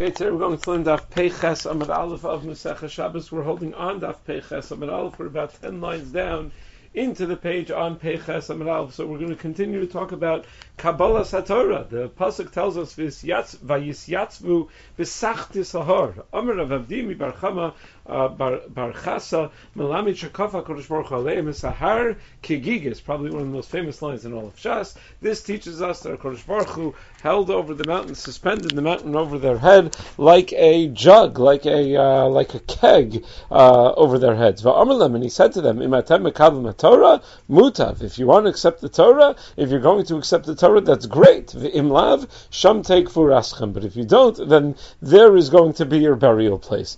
Okay, today we're going to learn Daf Peiches Amud Aleph of Masechah Shabbos. We're holding on Daf Peiches Amud Aleph. We're about 10 lines down into the page on Peiches Amud Aleph. So we're going to continue to talk about Kabbalah Satorah. The pasuk tells us Vayisyatzvu v'sachti sahar. Amar Rav Avdi bar Chama bar Chasa Melamid Shekafa Kodesh Baruch Hu Aleim Sahar Kigigis. Probably one of the most famous lines in all of Shas. This teaches us that Kodesh Baruch Hu held over the mountain, suspended the mountain over their head like a jug, like a keg over their heads. And he said to them, Torah, mutav. If you want to accept the Torah, if you're going to accept the Torah, that's great. V'imlav, sham take furaschem. But if you don't, then there is going to be your burial place.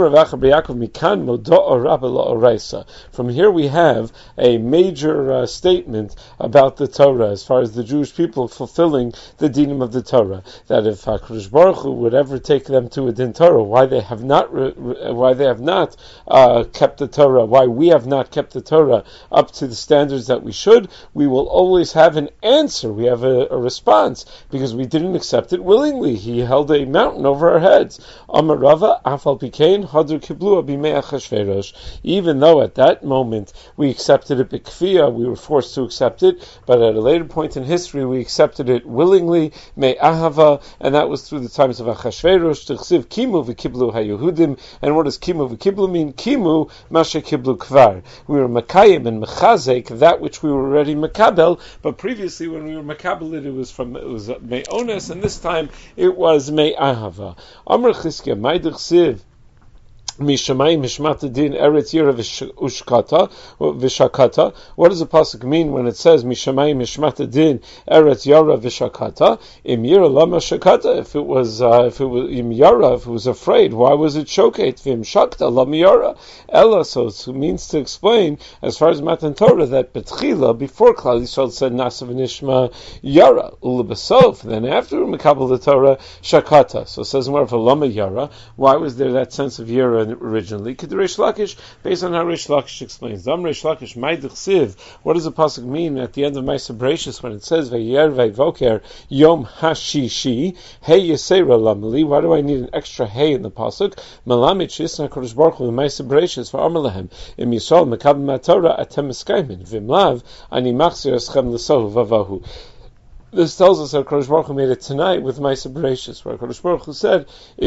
From here we have a major statement about the Torah as far as the Jewish people fulfilling the dinim of the Torah. That if HaKadosh Baruch Hu would ever take them to a din Torah, why they have not kept the Torah, why we have not kept the Torah up to the standards that we should, we will always have an answer. We have a response because we didn't accept it willingly. He held a mountain over our heads. Amar Rava, Afal Pikein, Hadr Kiblu Abimei Achashverosh. Even though at that moment we accepted it b'kfiyah, we were forced to accept it, but at a later point in history we accepted it willingly, me ahava, and that was through the times of Achashverosh. T'chsiv Kimu v'kiblu haYehudim. And what does Kimu v'kiblu mean? Kimu mashe kiblu kvar. We were Makayim and Mechazek, that which we were already Makabel, but previously when we were Makabel it was Me'ones, and this time it was Me'ahava. Amr Chizkiah, Maidich Siv, Mishamayim Mishmat Din Eretz Yira V'Shakata. What does the pasuk mean when it says Mishamayim Mishmat Din Eretz Yara V'Shakata? Im Yira Lama Shakata. If it was Im Yara, if it was afraid, why was it Shokate? V'Im Shakta Lama Yara. Ella, so it means to explain as far as Matan Torah that Betchila before Klal Yisrael said Nasa V'Nishma Yara Ulabasof. Then after Mekabel the Torah Shakata. So it says more of a Lama Yara. Why was there that sense of Yara originally? Reish Lakish, based on how Reish Lakish explains. Reish Lakish, Maidich Siv. What does the pasuk mean at the end of Ma'aser Bereishis when it says Vayer Vayvoker Yom Hashishi Hey Yisera Lamali? Why do I need an extra hey in the pasuk? Malamit Shisna Kodesh Baruch Hu Ma'aser Bereishis for Amalahem Im Yisrael Mekabel Matorah Atem Eskaymin Vimlav Ani Machzir Eschem L'Sohu Vavahu. This tells us that Kodesh Baruch Hu made it tonight with Ma'aser Bereishis, where Kodesh Baruch Hu said,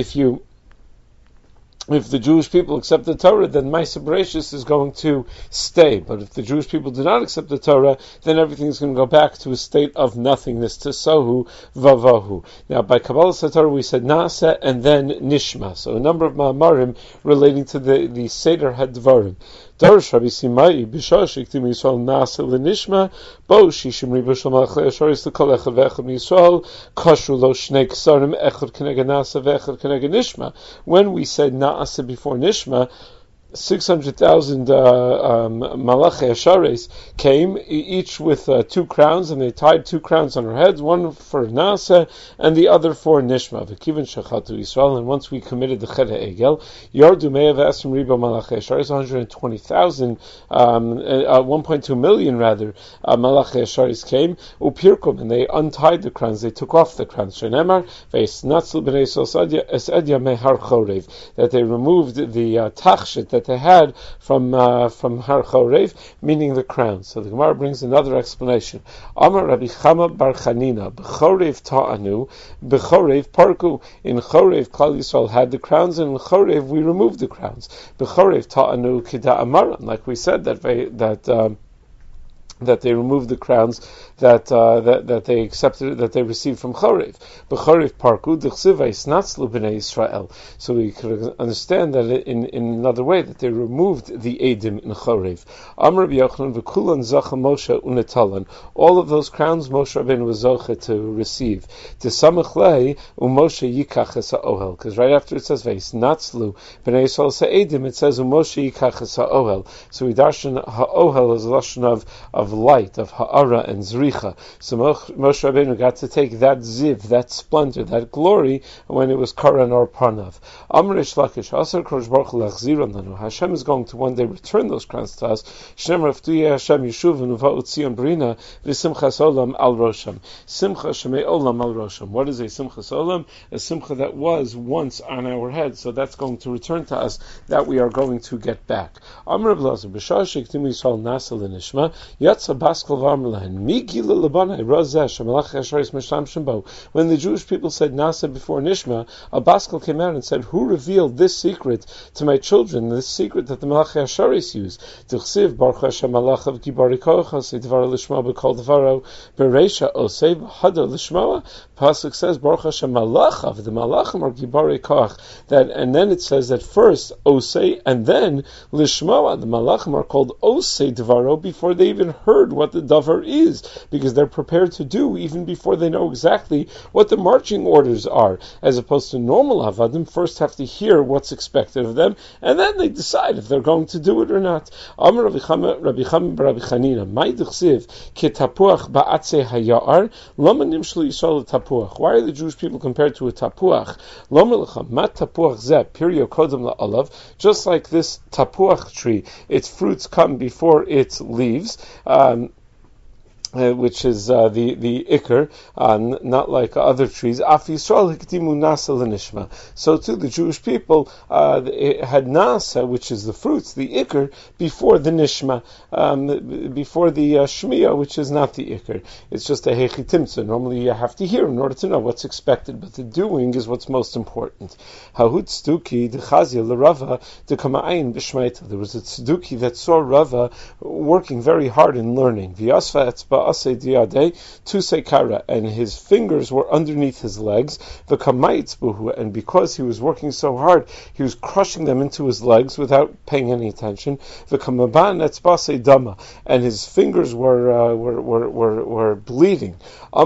if the Jewish people accept the Torah, then Ma'aser Bereishis is going to stay. But if the Jewish people do not accept the Torah, then everything is going to go back to a state of nothingness, to Sohu Vavahu. Now, by Kabbalah Satorah, we said Nasa and then Nishma. So a number of Ma'amarim relating to the Seder HaDvarim. Darash Rabbi Simai B'Shah Shiktim Yisrael Nasa L'Nishma Bo Shishim Riba Shal Malachei Asharis L'Kol Echad V'Echad Yisrael Kashru Lo Shnei Ksarim Echad K'neged Nasa V'Echad K'neged Nishma. When we said Nasa before Nishma, 600,000 Malachei Ashares came, each with 2 crowns, and they tied 2 crowns on their heads, one for Nasa and the other for Nishma. V'kivan Shachatu Yisrael, and once we committed the Chet HaEgel, Yardu Me'av Esrim Riba Malachei Ashares, 120,000, 1.2 million rather, Malachei Ashares came, Upirkum, and they untied the crowns, they took off the crowns. Shenemar, Ve'esnatzl B'nei Yisrael Esedya Mehar Chorev, that they removed the tachshit that they had from Har Chorev, meaning the crown. So the Gemara brings another explanation. Amar Rabbi Chama Bar Chanina, B'chorev ta'anu, B'chorev parku. In Chorev, Klal Yisrael had the crowns, and in Chorev we removed the crowns. B'chorev ta'anu kida amaran, like we said that they removed the crowns that they accepted, that they received from Chorev. B'Chorev parku d'chsiva isnatzlu b'nei Yisrael. So we could understand that in another way, that they removed the edim in Chorev. Amar Rabbi Yochanan v'kulan zacha Moshe unetalan. All of those crowns Moshe Rabbeinu was zoche to receive. T'samach lei u'Moshe yikach es ha'ohel. Because right after it says v'isnatzlu b'nei Yisrael sa'edim, it says u'Moshe yikach es ha'ohel. So we darshan ha'ohel is a lashon of of light, of ha'ara and zricha. So Moshe Rabbeinu got to take that ziv, that splendor, that glory, when it was Karan or Pranav. Amr Reish Lakish, Asar Kodesh Baruch Hu lachziron lanu. Hashem is going to one day return those crowns to us. Shnem Raftuye Hashem Yeshuvenu va'utzion brina v'simchas olam al rosham. Simcha shemei olam al rosham. What is a simchas olam? A simcha that was once on our head, so that's going to return to us, that we are going to get back. Amr Blazer B'shar shektimu Yisrael nasa l'nishma yatsa baskal v'amr lahen mi gila l'banai rozeh shemalach hasharis mishlam bo. When the Jewish people said nasa before nishma, a baskal came out and said, who revealed this secret to my children, this secret that the malach hasharis use? T'chsiv baruch Hashem malach of gibari kochas edvar lishma b'kol devaro bereisha osei hadar lishma. Pasuk says baruch Hashem malach of the malachim are gibari koch. That, and then it says that first osei and then lishma. The malachim are called osei devaro before they even heard what the davar is, because they're prepared to do even before they know exactly what the marching orders are, as opposed to normal avadim first have to hear what's expected of them, and then they decide if they're going to do it or not. Amar Rabbi Chama Rabbi Chanina, Mai d'chsiv ki tapuach ba'atzei hayar, lama nimshlu Yisrael tapuach. Why are the Jewish people compared to a tapuach? Lama lecha mat tapuach zeh pirio kodem la'alav. Just like this tapuach tree, its fruits come before its leaves. Which is the ikr, not like other trees. Af Yisrael hiktimu nasa l'nishma. So too, the Jewish people it had nasa, which is the fruits, the ikr, before the nishma, before the shmiya, which is not the ikr. It's just a hechitimtza. Normally, you have to hear in order to know what's expected, but the doing is what's most important. Hahut tzduki d'chazia l'Rava d'kama'ayin b'shmeita. There was a tzduki that saw Rava working very hard in learning. V'yasva etzba and his fingers were underneath his legs, and because he was working so hard, he was crushing them into his legs without paying any attention. And his fingers were bleeding.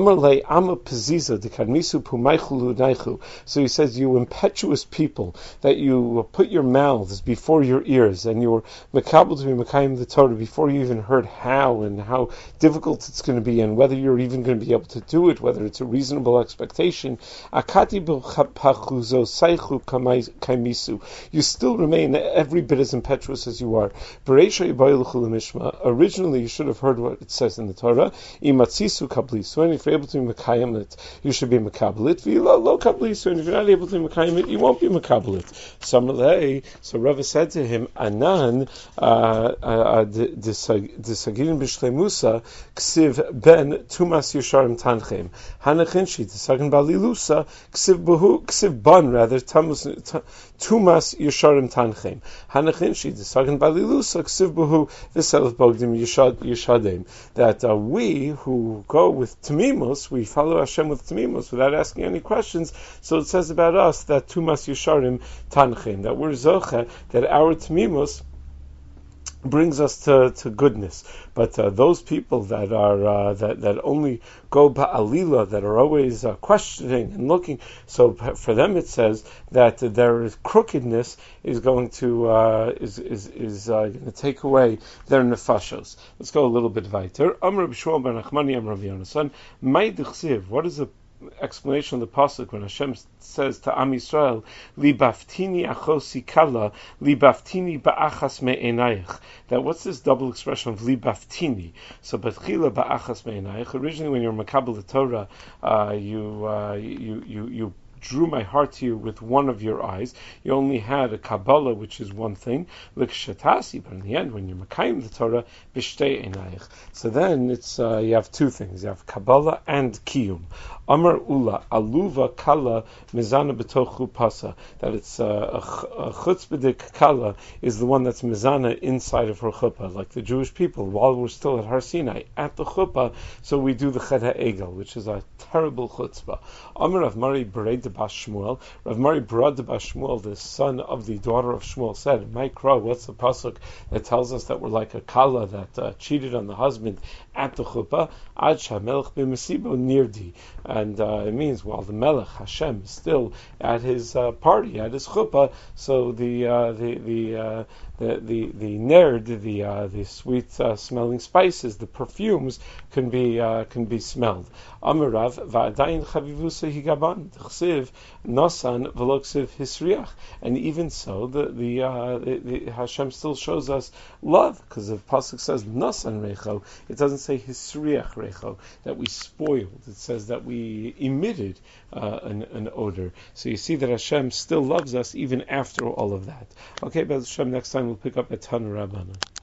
So he says, you impetuous people, that you put your mouths before your ears, and you were makabel to be makayim the Torah before you even heard how and how difficult it's going to be, and whether you're even going to be able to do it, whether it's a reasonable expectation. You still remain every bit as impetuous as you are. Originally, you should have heard what it says in the Torah. And if you're able to be makayim it, you should be makabelit. And if you're not able to be makayim it, you won't be makabelit. So Rava said to him, Anan Disagirin b'shleimusa ksiv ben tumas yesharim tanchem hanachinshi t'sagan balilusa ksiv ban rather tumas yesharim tanchem hanachinshi t'sagan balilusa ksiv buhu v'selef bogdim yeshadem. That we who go with tamimus, we follow Hashem with tamimus without asking any questions. So it says about us that tumas yesharim tanchem, that we're zoche, that our tamimus brings us to goodness. But those people that are that only go ba'alila, that are always questioning and looking, so for them it says that their crookedness is going to going to take away their nefashos. Let's go a little bit weiter. Amr B'Shmuel ben Nachmani Amr Rav Yonasan, Mai d'chsiv. What is the explanation of the pasuk when Hashem says to Am Yisrael, "Libaftini achosi kala, libaftini ba'achas me'enayich"? That what's this double expression of libaftini? So batchila ba'achas me'enayich. Originally, when you're makabel the Torah, you drew my heart to you with one of your eyes. You only had a Kabbalah, which is one thing, l'kshatasi, but in the end, when you're makayim the Torah, b'shtei einayich. So then it's you have two things. You have Kabbalah and Kiyum. Amar Ula, aluva kala mizana b'tochu pasa. That it's a chutzpahdik kala is the one that's mizana inside of her chuppah, like the Jewish people, while we're still at Har Sinai, at the chuppah, so we do the chet ha'egel, which is a terrible chutzpah. Amar of Mari Berei de bas Shmuel. Rav Mari Brod bas Shmuel, the son of the daughter of Shmuel, said, Mikra, what's the pasuk that tells us that we're like a kala that cheated on the husband at the chuppah? Ad shamelech b'mesibo nirdi. And it means while the Melech, Hashem, is still at his party, at his chuppah, so the nerd, the sweet smelling spices, the perfumes can be smelled. Amarav va'adayin chavivusa higaban d'chsiv nosan v'loksiv hisriach. And even so, the Hashem still shows us love, because the pasuk says nosan recho, it doesn't say hisriach recho, that we spoiled. It says that we emitted an odor. So you see that Hashem still loves us even after all of that. Okay, Bez Hashem, next time we'll pick up at Tanu Rabbana.